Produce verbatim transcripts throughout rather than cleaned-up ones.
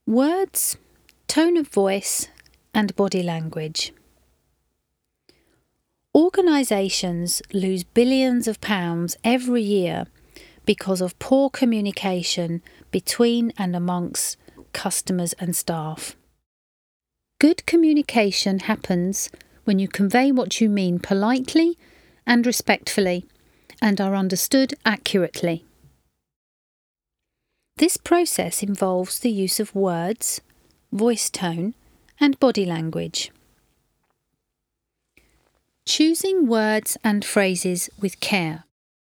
Words, tone of voice, and body language. Organisations lose billions of pounds every year because of poor communication between and amongst customers and staff. Good communication happens when you convey what you mean politely and respectfully and are understood accurately. This process involves the use of words, voice tone, and body language. Choosing words and phrases with care.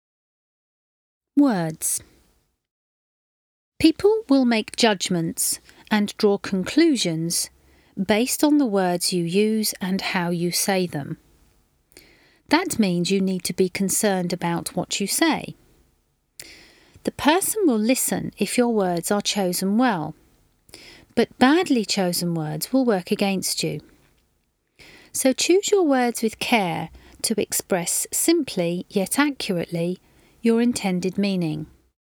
Words. People will make judgments and draw conclusions based on the words you use and how you say them. That means you need to be concerned about what you say. The person will listen if your words are chosen well, but badly chosen words will work against you. So choose your words with care to express simply yet accurately your intended meaning.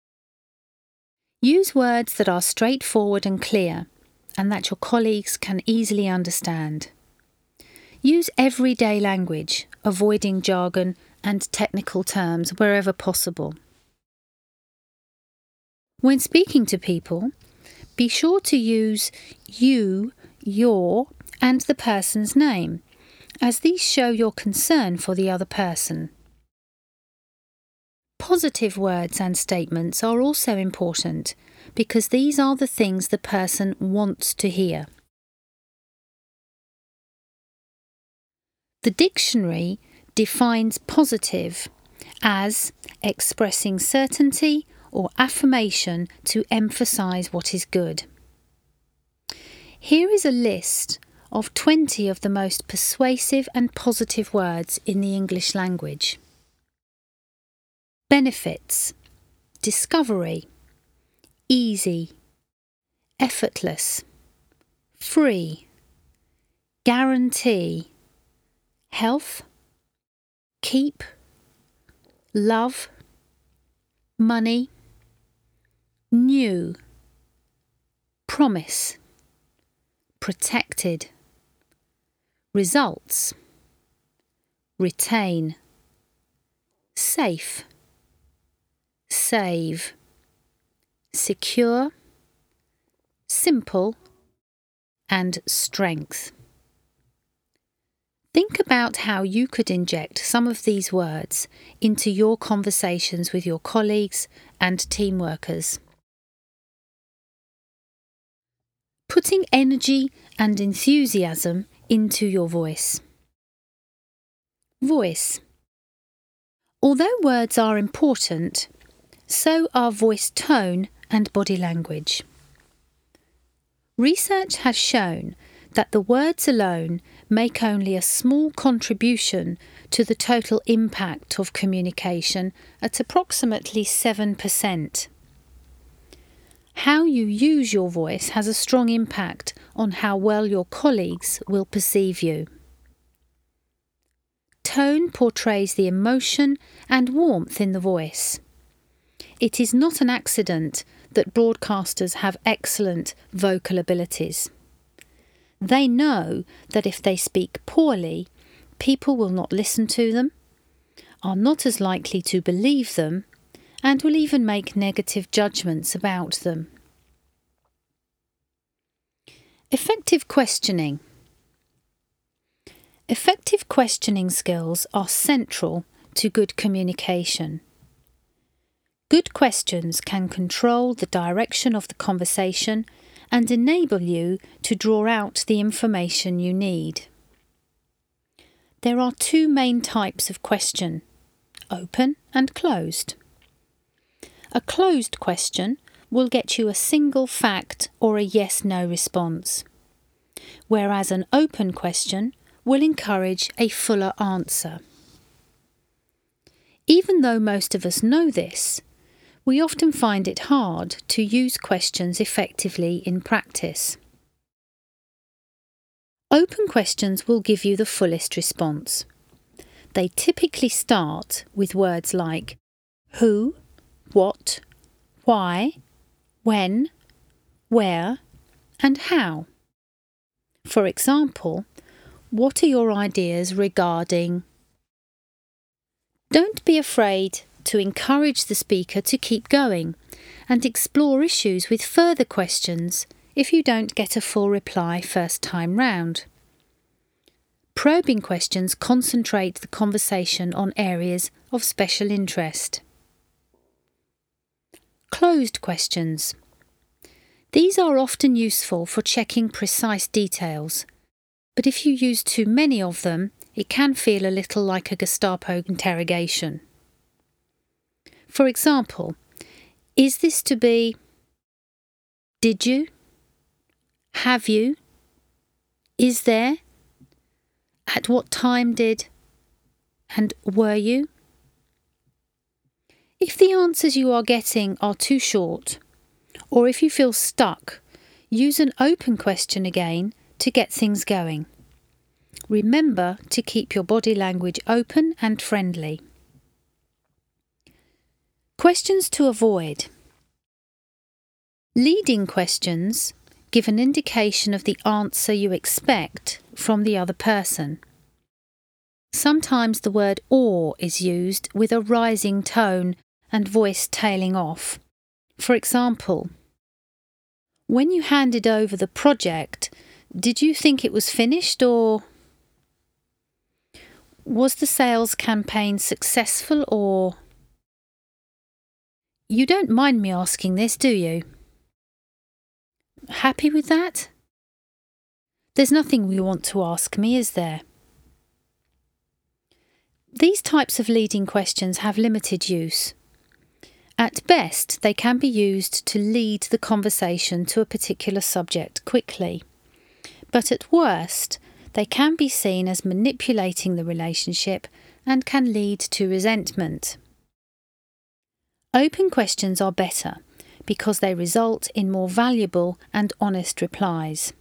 Use words that are straightforward and clear and that your colleagues can easily understand. Use everyday language, avoiding jargon and technical terms wherever possible. When speaking to people, be sure to use you, your, and the person's name, as these show your concern for the other person. Positive words and statements are also important because these are the things the person wants to hear. The dictionary defines positive as expressing certainty or affirmation to emphasise what is good. Here is a list of twenty of the most persuasive and positive words in the English language. Benefits, discovery, easy, effortless, free, guarantee, health, keep, love, money, new, promise, protected, results, retain, safe, save, secure, simple, and strength. Think about how you could inject some of these words into your conversations with your colleagues and team workers. Putting energy and enthusiasm into your voice. Voice. Although words are important, so are voice tone and body language. Research has shown that the words alone make only a small contribution to the total impact of communication at approximately seven percent. How you use your voice has a strong impact on how well your colleagues will perceive you. Tone portrays the emotion and warmth in the voice. It is not an accident that broadcasters have excellent vocal abilities. They know that if they speak poorly, people will not listen to them, are not as likely to believe them, and will even make negative judgments about them. Effective questioning. Effective questioning skills are central to good communication. Good questions can control the direction of the conversation and enable you to draw out the information you need. There are two main types of question: open and closed. A closed question will get you a single fact or a yes-no response, whereas an open question will encourage a fuller answer. Even though most of us know this, we often find it hard to use questions effectively in practice. Open questions will give you the fullest response. They typically start with words like who, what, why, when, where, and how. For example, what are your ideas regarding? Don't be afraid to encourage the speaker to keep going and explore issues with further questions if you don't get a full reply first time round. Probing questions concentrate the conversation on areas of special interest. Closed questions. These are often useful for checking precise details, but if you use too many of them, it can feel a little like a Gestapo interrogation. For example, is this to be? Did you? Have you? Is there? At what time did? And were you? If the answers you are getting are too short, or if you feel stuck, use an open question again to get things going. Remember to keep your body language open and friendly. Questions to avoid. Leading questions give an indication of the answer you expect from the other person. Sometimes the word or is used with a rising tone and voice tailing off. For example, when you handed over the project, did you think it was finished, or was the sales campaign successful, or? You don't mind me asking this, do you? Happy with that? There's nothing you want to ask me, is there? These types of leading questions have limited use. At best, they can be used to lead the conversation to a particular subject quickly. But at worst, they can be seen as manipulating the relationship and can lead to resentment. Open questions are better because they result in more valuable and honest replies.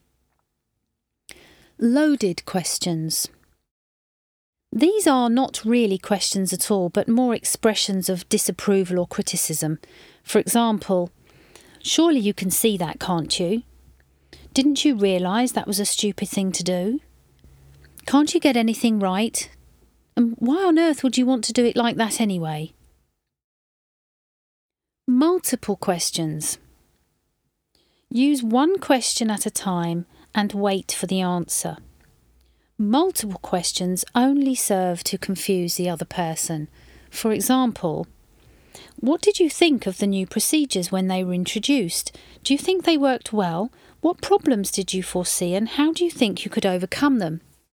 Loaded questions. These are not really questions at all, but more expressions of disapproval or criticism. For example, surely you can see that, can't you? Didn't you realise that was a stupid thing to do? Can't you get anything right? And why on earth would you want to do it like that anyway? Multiple questions. Use one question at a time and wait for the answer. Multiple questions only serve to confuse the other person. For example, what did you think of the new procedures when they were introduced? Do you think they worked well? What problems did you foresee, and how do you think you could overcome them?